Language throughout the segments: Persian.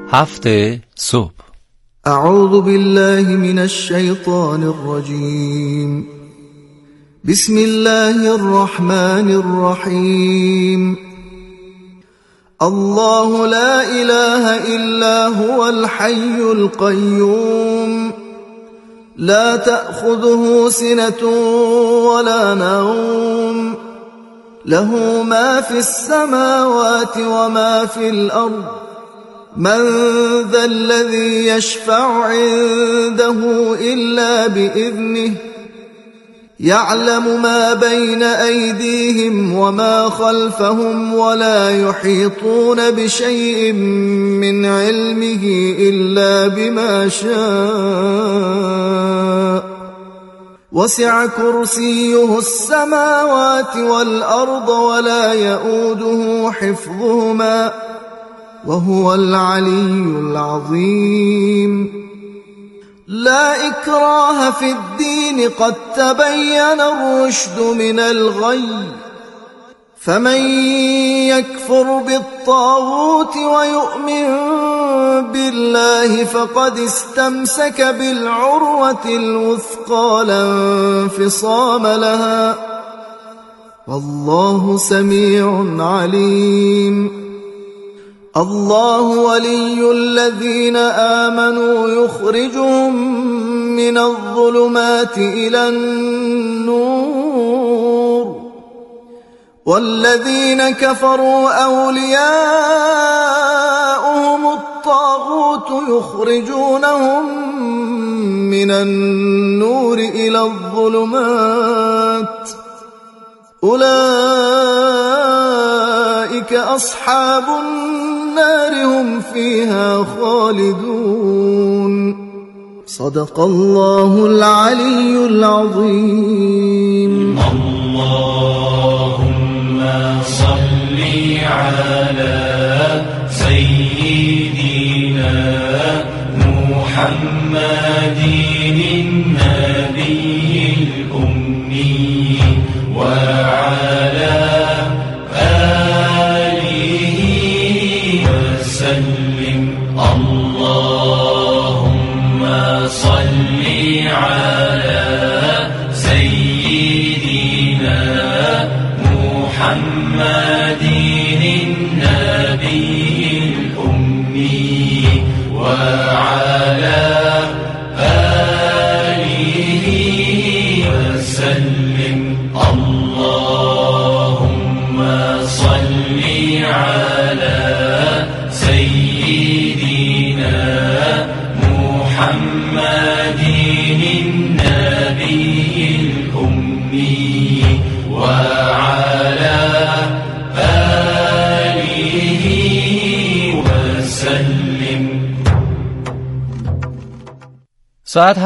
هفت صبح. اعوذ بالله من الشیطان الرجیم. بسم الله الرحمن الرحیم. الله لا اله الا هو الحي القيوم لا تأخذه سنة ولا نوم له ما في السماوات وما في الأرض من ذا الذي يشفع عنده إلا بإذنه يعلم ما بين أيديهم وما خلفهم ولا يحيطون بشيء من علمه إلا بما شاء وسع كرسيه السماوات والأرض ولا يؤوده حفظهما وهو العلي العظيم. لا إكراه في الدين قد تبين الرشد من الغي فمن يكفر بالطاغوت ويؤمن بالله فقد استمسك بالعروة الوثقى لا انفصام لها والله سميع عليم. الله ولي الذين آمنوا يخرجهم من الظلمات إلى النور والذين كفروا أولياؤهم الطاغوت يخرجونهم من النور إلى الظلمات أولئك أصحاب النار هم فيها خالدون. صدق الله العلي العظيم. اللهم صل على سيدنا محمد النبي الأمي وعلى وسلم. اللهم صل على سيدنا محمد النبي الأمي وعلى آله وسلم. اللهم صل على سيدنا محمد النبي الأمي وعلى آله وسلم. ساعت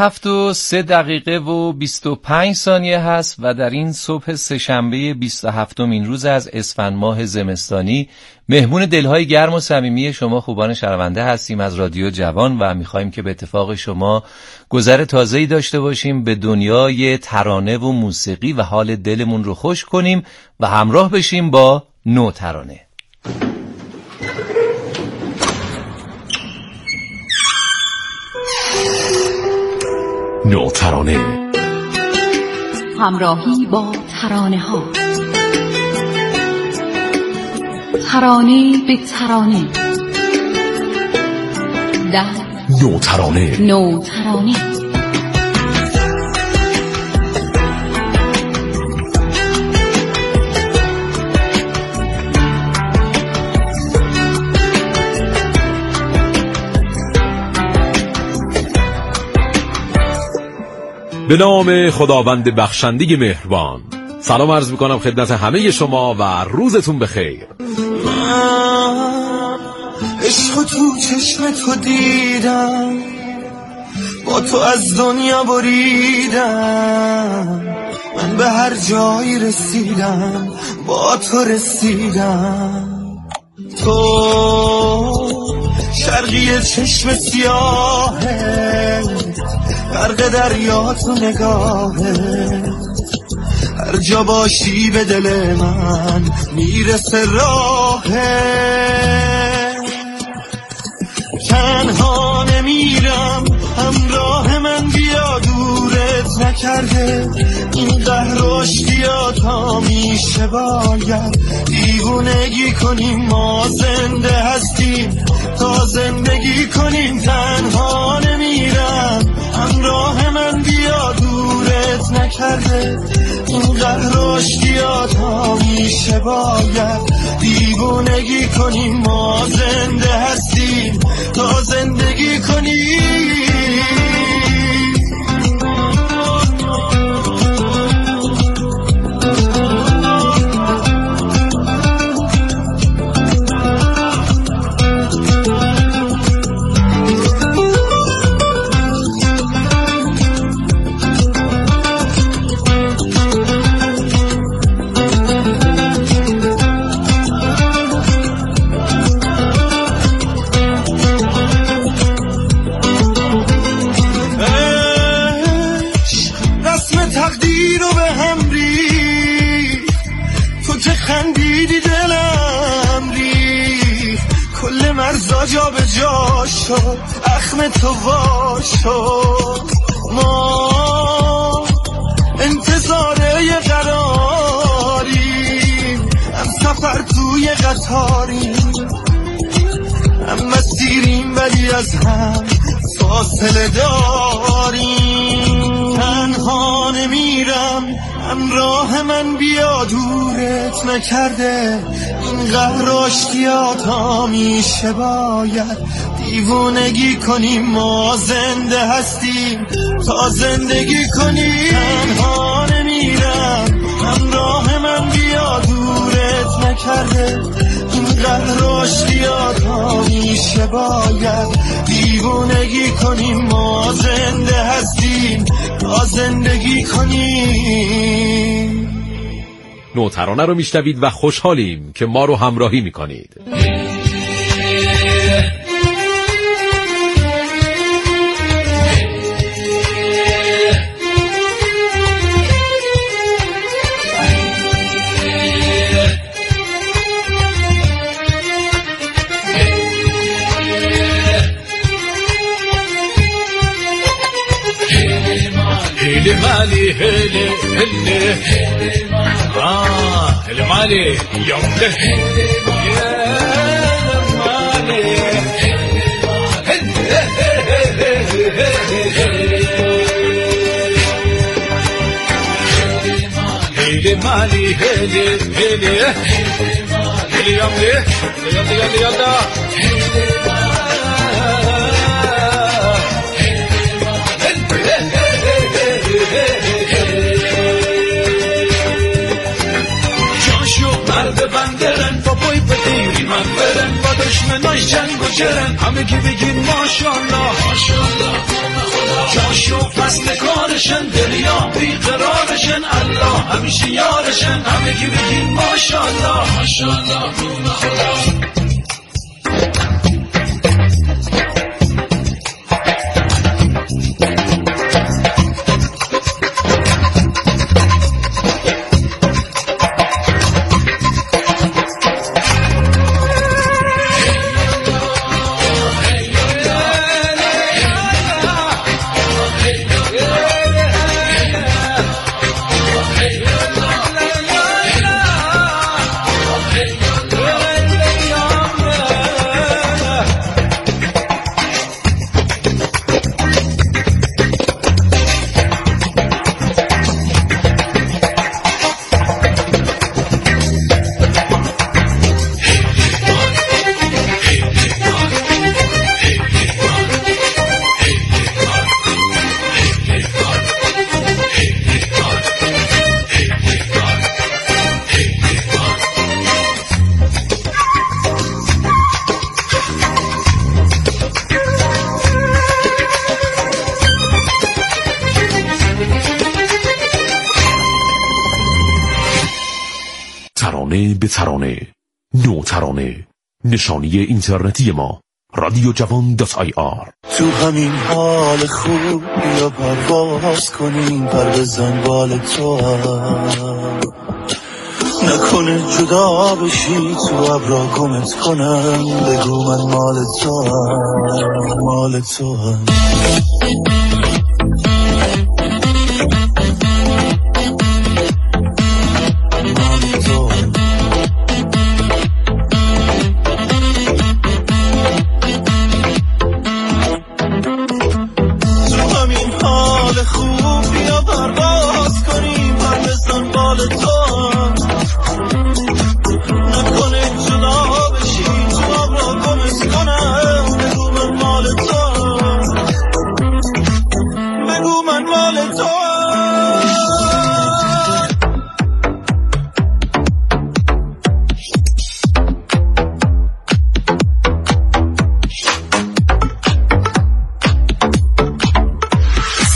7:03:25 هست و در این صبح سه‌شنبه 27 روز از اسفند ماه زمستانی مهمون دلهای گرم و صمیمی شما خوبان شنونده هستیم از رادیو جوان و میخوایم که به اتفاق شما گذر تازه‌ای داشته باشیم به دنیای ترانه و موسیقی و حال دلمون رو خوش کنیم و همراه بشیم با نو ترانه. نو ترانه، همراهی با ترانه ها، ترانه به ترانه، در نو ترانه. نو ترانه. به نام خداوند بخشنده مهربان. سلام عرض میکنم خدمت همه شما و روزتون بخیر. من عشق تو چشم تو دیدم، با تو از دنیا بریدم، من به هر جایی رسیدم با تو رسیدم. تو شرقی چشم سیاهه، غرق دریا تو نگاهه، هر جا باشی به دل من میرسه راهه. نکرده این قهر اشتیاط ها میشه باید دیوونگی کنیم ما زنده هستیم تا زندگی کنیم تنها نمیرم همراه من بیا دورت نکرده این قهر اشتیاط ها میشه باید دیوونگی کنیم ما زنده هستیم تا زندگی کنیم جا به جا شد اخم تو وا شد ما انتظار یه قراریم هم سفر توی قطاریم هم مسیریم ولی از هم فاصله داریم تنها نمیرم همراه من بیا دورت نکرده این قهر اشتیاط ها میشه باید دیوونگی کنیم ما زنده هستیم تا زندگی کنیم تنها نمیرم همراه من بیا دورت نکرده این قهر اشتیاط ها میشه باید دیوونگی کنیم ما زنده هستیم تا زندگی کنیم. نوترانه رو میشنوید و خوشحالیم که ما رو همراهی میکنید. هلی مالی هلی هلی هلی مالی یامده هلی مالی هلی مالی هلی هلی هلی یامده یامده یامده مرد بندرن بابای بدیری من برن با دشمناش جنگ و جرن همه که بگیم ماشالله جاشو فصل کارشن دریا بیقرارشن الله همیشه یارشن همه که بگیم ماشالله ماشالله خدا ترانه به ترانه، نو ترانه، نشانی اینترنتی ما radiojavon.ir. تو همین حال خوب یا پرواز کنیم پر بزن بال تو هم نکنه جدا بشی تو ابرا گمت کنم بگو من مال تو هم مال تو هم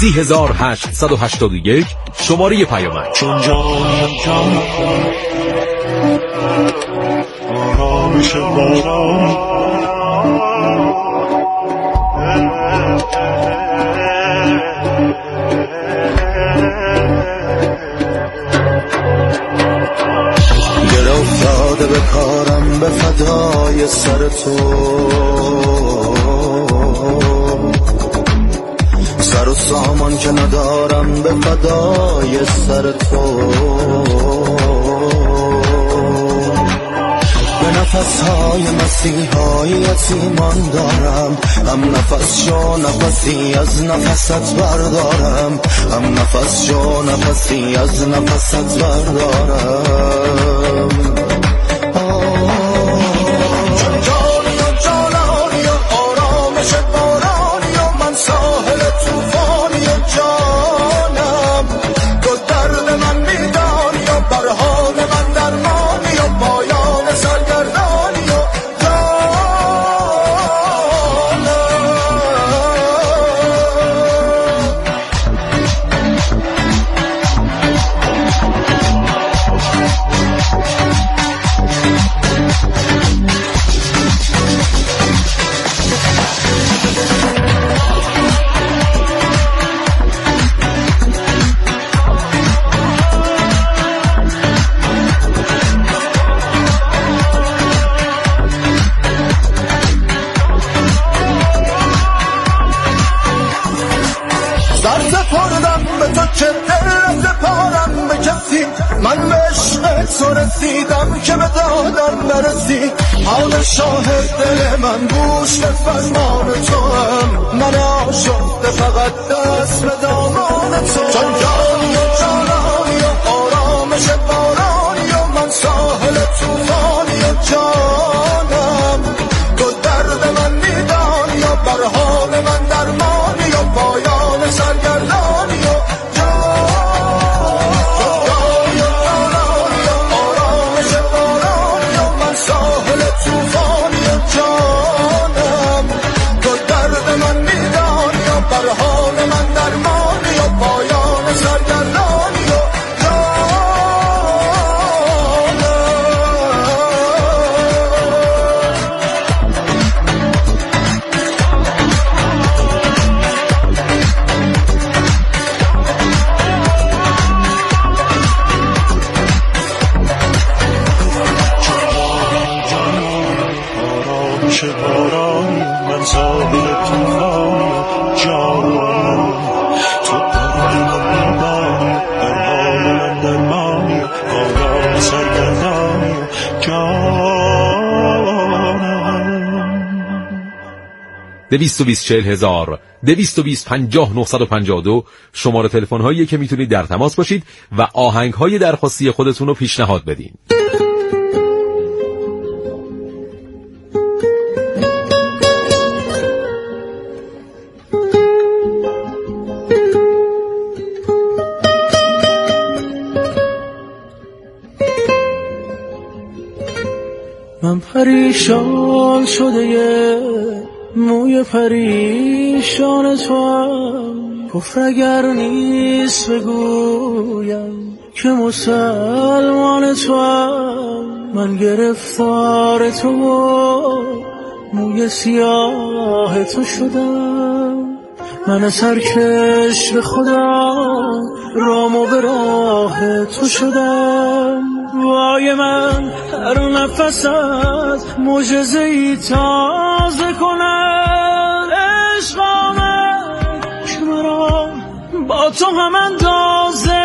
30,881 شماره پیامک. چون جانم جان آرامش باران گل افتاده به کارم به فدای سر تو، سر و سامان که ندارم به فدای سر تو، به نفسهای مسیحای یتیمان دارم، هم نفس شو نفسی از نفست بردارم، هم نفس شو نفسی از نفست بردارم. چون جانی و جانانی و آرامش بارانی و من ساحل توفانی و جانم، تو درد من میدانی و بر حال من درمانی و پایان سرگردانی و من به عشق تو رسیدم که به دادم نرسی، حال شاهد دل من گوش به فرمان تو هم، من آشفته فقط دست به دامان تو. چون جانی و جانانی و آرامش بارانی و من ساحل توفانی و جانم، تو درد من میدانی و بر حال من درمانی و پایان سرگردانی و بر حال من درمانی و پایان سرگردانی و آرامش بارانی من ساحل توفانی جانم، تو درد من میدانی در حال من درمانی پایان سرگردانی جانم. 220 شماره تلفن هایی که میتونید در تماس باشید و آهنگ های درخواستی خودتون رو پیشنهاد بدین. من پریشان شده یه موی پریشان تو هم، کفر اگر نیست بگویم که مسلمان تو هم، من گرفتار تو و موی سیاه تو شدم، من سرکش به خدا رام و به راه تو شدم. وای من هر نفست معجزه‌ای تازه کنم، عشق آمد که مرا با تو هم اندازه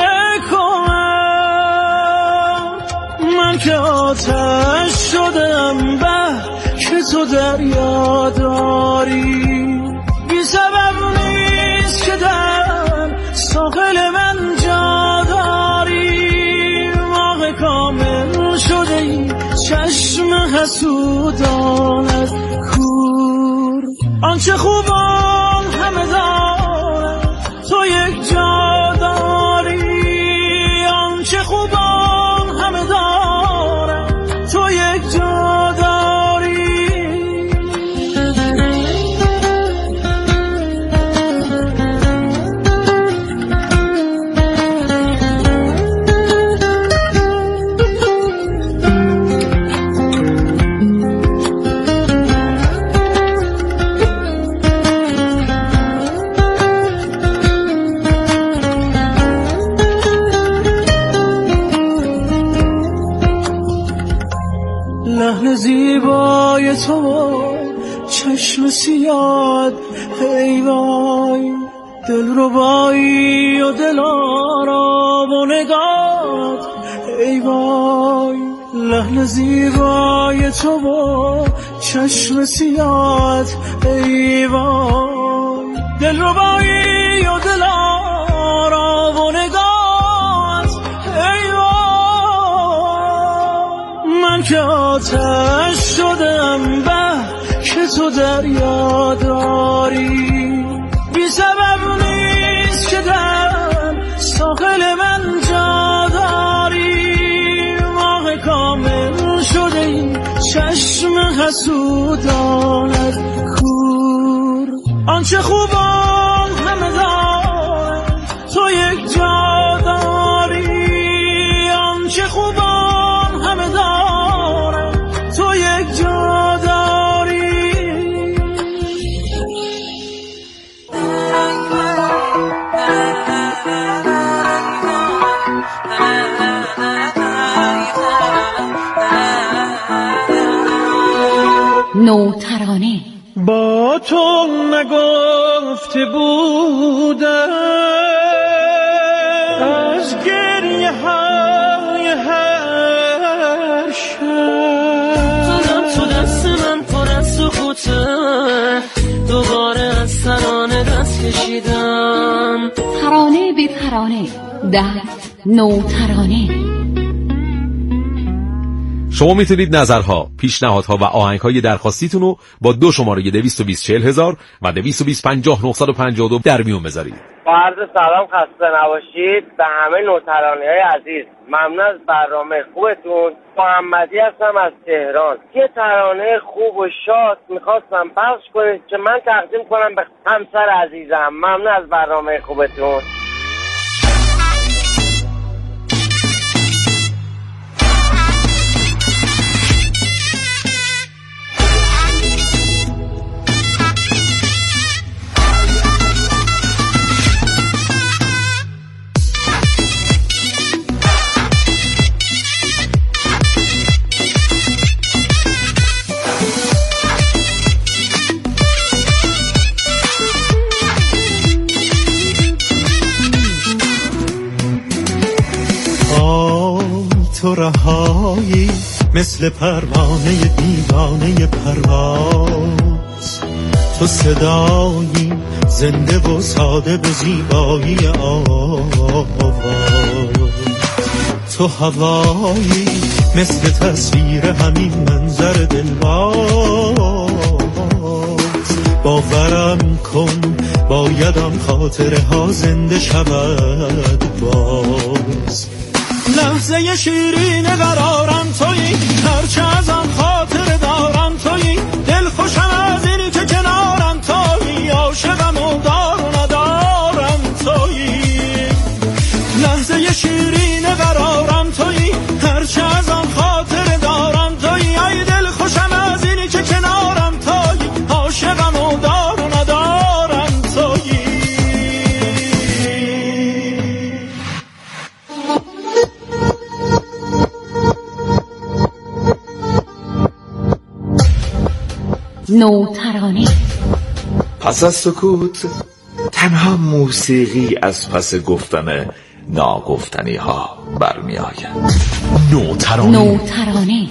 کنم. من که آتش شدم به که تو دریا داری، بی سبب نیست که در ساحل من جا داری. ماه کامل شده ای چشم حسودانت کور، آنچه خوبان همه دارد تو یک جا داری، آنچه خوبان همه دارد تو یک جا داری. زیبای تو چشم سیاد، ای وای دلربایی و دلارام و نگات، ای وای لحن زیبای تو و چشم سیاد، ای وای دلربایی و دلارام و نگات، ای وای من که آتش شدم به که تو دریا داری، بی سبب نیست که در ساحل من جا داری، ماه کامل شده این چشم حسودانت کور، آنچه خوبان همه دارن تو یک جا داری، آنچه خوبان همه دارن تو یک جا داری. نوترانه. با تو نگفته بودم از گریه های هر شب، تو دست من پر از سکوته، دوباره از ترانه دست کشیدم، ترانه به ترانه در نوترانه. شما میتونید نظرها، پیشنهادها و آهنگهای درخواستیتون رو با 2 شماره 220 و 220 در میون بذارید. با عرض سلام، خسته نباشید به همه نوترانی‌های عزیز. ممنون از برنامه خوبتون. محمدی هستم از تهران. یه ترانه خوب و شاد میخواستم پخش کنید که من تقدیم کنم به همسر عزیزم. ممنون از برنامه خوبتون. تو رهایی مثل پروانه دیوانه پرواز، تو صدایی زنده و ساده به زیبایی آواز، تو هوایی مثل تصویر همین منظر دلواز، باورم کن بایدم خاطره ها زنده شود باز، لحظه شیرین قرارم تویی، هرچه ازم خاطر دارم تویی، دل خوشم از اینی که کنارم تویی، عاشقم و دار و ندارم تویی، لحظه شیرین قرارم تویی، هرچه ازم خاطر دارم تویی، ای دل خوشم از اینی که کنارم تویی، عاشقم و دار و ندارم تویی. نوترانه. پس از سکوت تنها موسیقی از پس گفتن ناگفتنی ها برمی آید. نوترانه. نوترانه.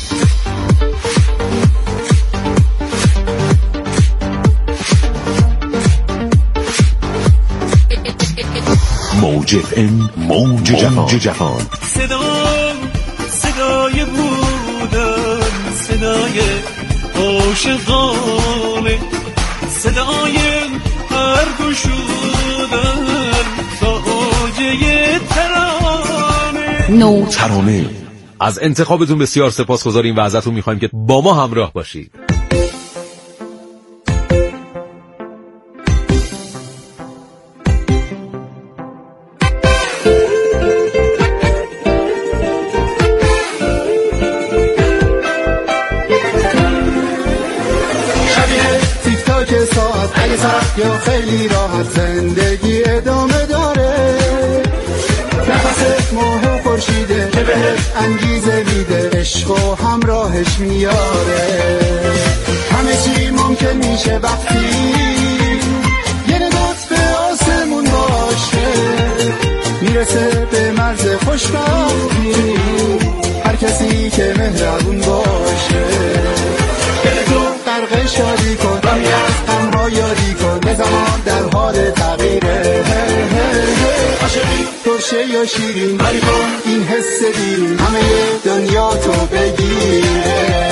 موج FM، موج جهان. صدای بودن، صدای عاشقانه، صدای هر گشودن تا اوجه ترانه. ترانه. از انتخابتون بسیار سپاسگزاریم و ازتون میخوایم که با ما همراه باشید. یا خیلی راحت زندگی ادامه داره، نفس ماه و خورشیده که بهش انگیزه میده، عشق و همراهش میاره. همه چی ممکن میشه وقتی یه نگات به آسمون باشه، میرسه به مرز خوشبختی هر کسی که مهربون باشه. دل تو غرق شادی کن، راهی از غم‌ها یادی کن، یه زمان در حال تغییره. عاشقی ترشه یا شیرین، بری کن این حس دیرین، همه دنیا تو بگیره.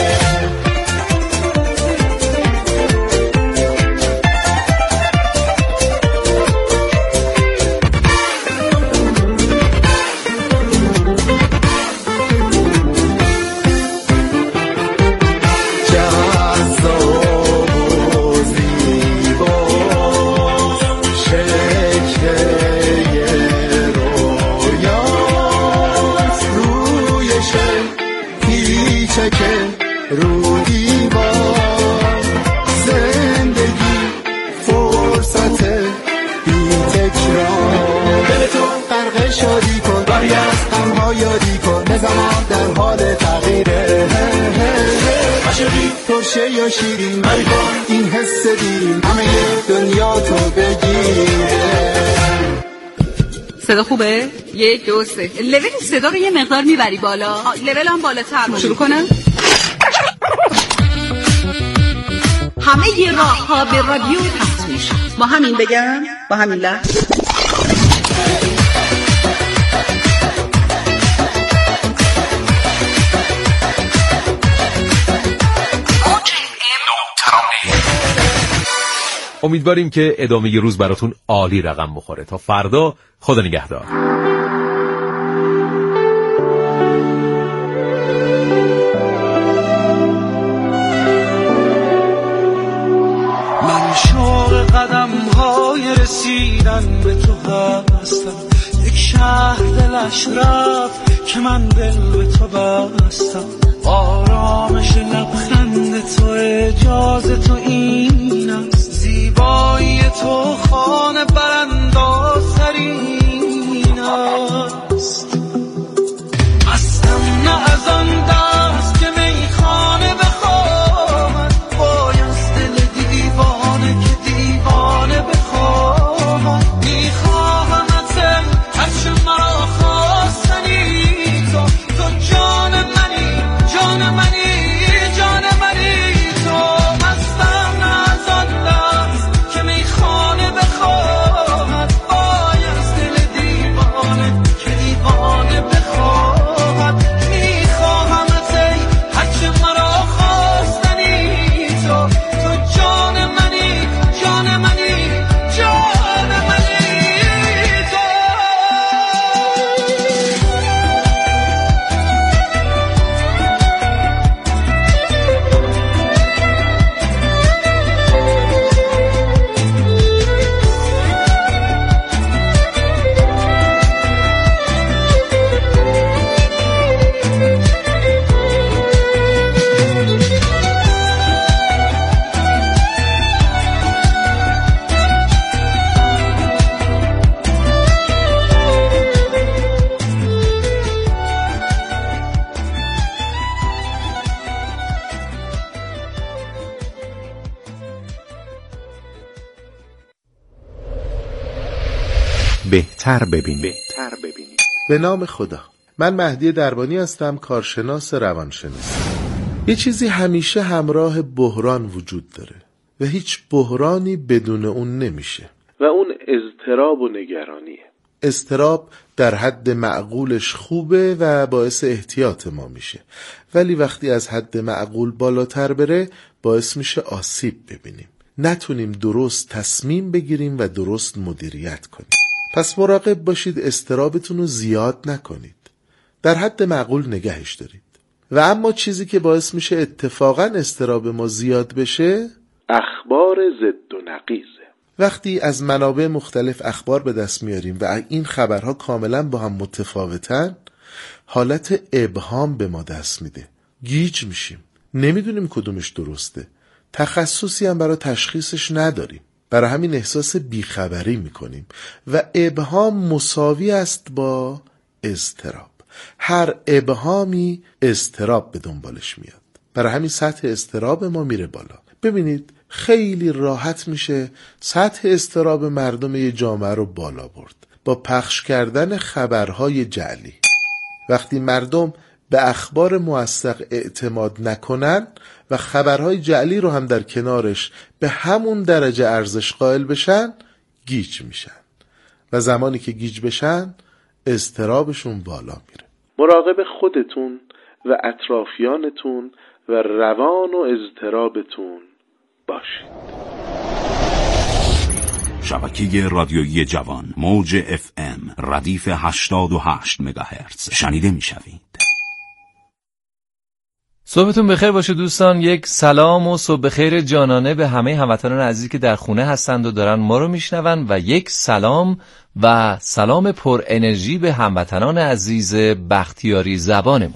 ترشه یا شیرین، بری کن این حس دیرین، همه دنیا تو بگیره. صدا خوبه؟ 1 2 3. لول صدا رو یه مقدار میبری بالا. لول هم بالاتر. شروع کنم. همه ی راه ها به رادیو پخش میشه. با همین بگم، با همین لحظه. امیدواریم که ادامه روز براتون عالی رقم بخوره. تا فردا، خدا نگهدار. من شوق قدم‌های رسیدن به تو هستم، یک شهر دلش رفت که من دل به تو بستم. آرامش لبخند تو، اجازه تو این است، زیبایی تو خانه براندازترین است. مستم نه از آن دست که میخانه بخواهد، بایست دل دیوانه که دیوانه بخواهد. میخواهمت هرچه مرا خواستنی، تو جان منی، جان منی، جان منی. تو مستم نه از آن دست که میخانه بخواهد، بایست دل دیوانه که دیوانه بخواهد. میخواهمت هرچه مرا خواستنی، تو جان منی، جان منی، جان منی. بهتر ببینید. به نام خدا. من مهدی دربانی هستم، کارشناس روانشناسی. یه چیزی همیشه همراه بحران وجود داره و هیچ بحرانی بدون اون نمیشه و اون اضطراب و نگرانیه. اضطراب در حد معقولش خوبه و باعث احتیاط ما میشه، ولی وقتی از حد معقول بالاتر بره باعث میشه آسیب ببینیم، نتونیم درست تصمیم بگیریم و درست مدیریت کنیم. پس مراقب باشید اضطرابتون رو زیاد نکنید، در حد معقول نگهش دارید. و اما چیزی که باعث میشه اتفاقا اضطراب ما زیاد بشه، اخبار ضد و نقیضه. وقتی از منابع مختلف اخبار به دست میاریم و این خبرها کاملا با هم متفاوتن، حالت ابهام به ما دست میده، گیج میشیم، نمیدونیم کدومش درسته، تخصصی هم برای تشخیصش نداریم، برای همین احساس بیخبری میکنیم و ابهام مساوی است با اضطراب. هر ابهامی اضطراب به دنبالش میاد، برای همین سطح اضطراب ما میره بالا. ببینید خیلی راحت میشه سطح اضطراب مردم یه جامعه رو بالا برد با پخش کردن خبرهای جعلی. وقتی مردم به اخبار موثق اعتماد نکنن و خبرهای جعلی رو هم در کنارش به همون درجه ارزش قائل بشن، گیج میشن و زمانی که گیج بشن اضطرابشون بالا میره. مراقب خودتون و اطرافیانتون و روان و اضطرابتون باشید. شبکه رادیویی جوان موج FM ردیف 88 مگاهرتز شنیده میشوید. صبحتون بخیر باشه دوستان. یک سلام و صبح بخیر جانانه به همه هموطنان عزیزی که در خونه هستند و دارن ما رو میشنون و یک سلام و سلام پر انرژی به هموطنان عزیز بختیاری زبانمون.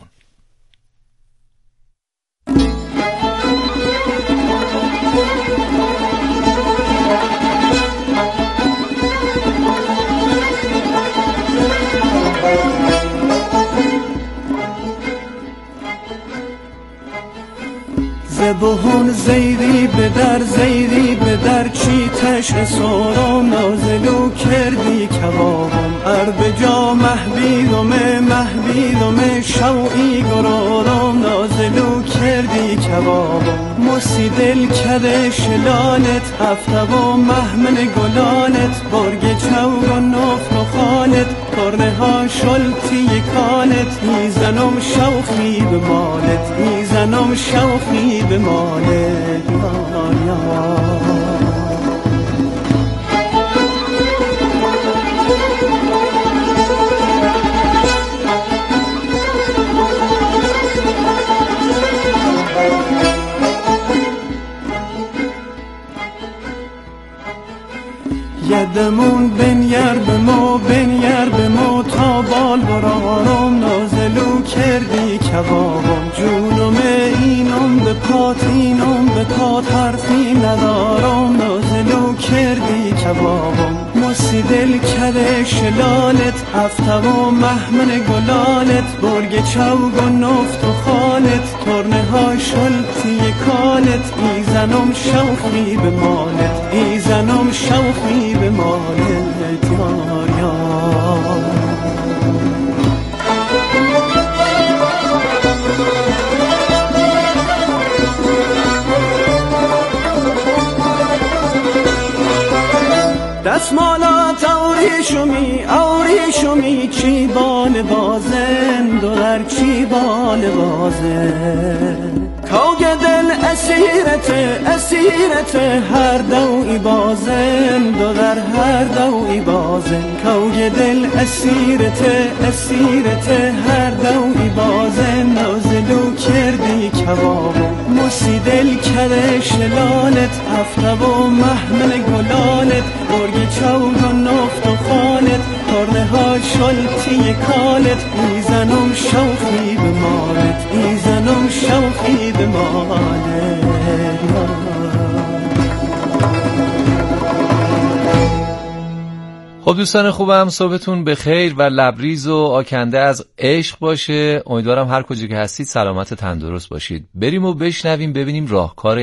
زبهون زیدی به در زیدی به در چی تش سورم نازلو کردی کبابم عرب جا محبیدم شوعی گرارم نازلو کردی کبابم موسی دل کده شلالت هفته و محمن گلالت برگ چوگ و نفت و خالت کرنه ها شلتی کالت ایزنم شوخی به مالت ایزنم شوخی به مالت یدمون بنیر به مو تا بال برارم نازلو کردی کبابم جونم اینم به پات حرفی ندارم نازلو کردی کبابم موسی دل کده شلالت هفته و محمن گلالت برگ چوگ و نفت و خالت کرنه ها شلتی کالت ایزنم شوخی به مالت ایزنم شوخی به مالت یا دستمالات آوری شمی چی بال بازن دلار چی بال بازن کوگ دل اسیرت هر دوی بازن دلار هر دوی بازن کوگ دل اسیرت هر دوی بازن نازلو کردی کبابم موسی دل کده شلالت هفته و محمل گلالت برگ چوگ و نفت و خالت کرنه ها شلتی کالت ایزنم شوخی به مالت ایزنم شوخی به مالت. خب دوستان خوبم صبحتون بخیر و لبریز و آکنده از عشق باشه. امیدوارم هر کجا که هستید سلامت تندرست باشید. بریم و بشنویم ببینیم راهکار